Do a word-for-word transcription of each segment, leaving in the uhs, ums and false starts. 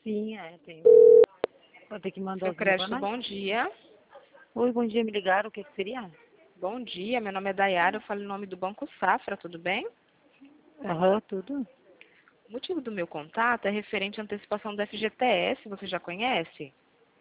Sim, é, tem. Vou ter que mandar Seu os meus crédito, banais. bom dia. Oi, bom dia, me ligaram, o que que seria? Bom dia, meu nome é Dayara, eu falo em nome do Banco Safra, tudo bem? Aham, tudo. O motivo do meu contato é referente à antecipação do F G T S, você já conhece?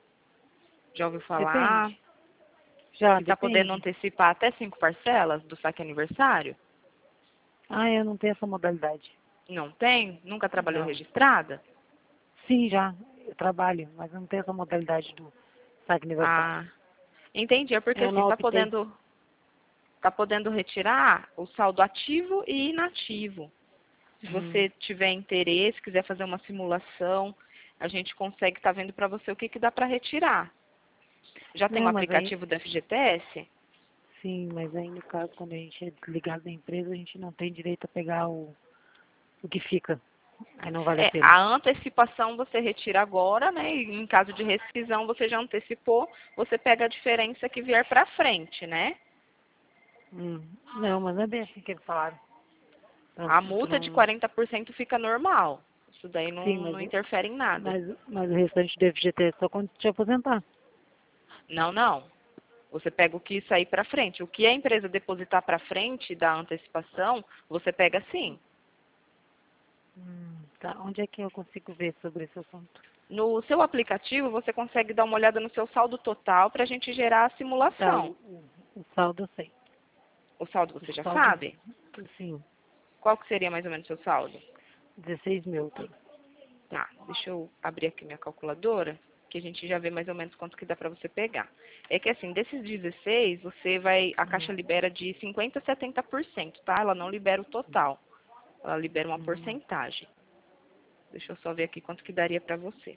Já ouviu falar? Depende. Já, Que está podendo depende. antecipar até cinco parcelas do saque aniversário? Ah, eu não tenho essa modalidade. Não tem? Nunca trabalhou Não. registrada? Sim, já. Eu trabalho, mas eu não tenho essa modalidade do saque aniversário. Ah, entendi, é porque Eu assim, não está optei. podendo, tá podendo retirar o saldo ativo e inativo. Se Uhum. você tiver interesse, quiser fazer uma simulação, a gente consegue estar vendo para você o que, que dá para retirar. Já tem o Não, mas aí, aplicativo do F G T S? sim, mas aí no caso, quando a gente é desligado da empresa, a gente não tem direito a pegar o, o que fica. Aí não vale a É, pena. a antecipação você retira agora, né? E em caso de rescisão você já antecipou, você pega a diferença que vier para frente, né? Hum. Não, mas não é bem assim que eles falaram. Então, A isso multa de não. quarenta por cento fica normal. Isso daí Sim, não, mas, não interfere em nada. mas, mas o restante do F G T é só quando te aposentar. Não, não. Você pega o que sair para frente. O que a empresa depositar para frente da antecipação, você pega sim. Hum, tá. Onde é que eu consigo ver sobre esse assunto? No seu aplicativo, você consegue dar uma olhada no seu saldo total para a gente gerar a Tá, simulação. o, o, o saldo eu sei. O saldo O você já saldo, sabe? sim, Qual que seria mais ou menos o seu saldo? dezesseis mil tem. Tá, deixa eu abrir aqui minha calculadora, que a gente já vê mais ou menos quanto que dá para você pegar. É que assim, desses dezesseis, você vai, a Hum, Caixa libera de cinquenta a setenta por cento, tá? Ela não libera o total. Ela libera uma hum. porcentagem. Deixa eu só ver aqui quanto que daria para você.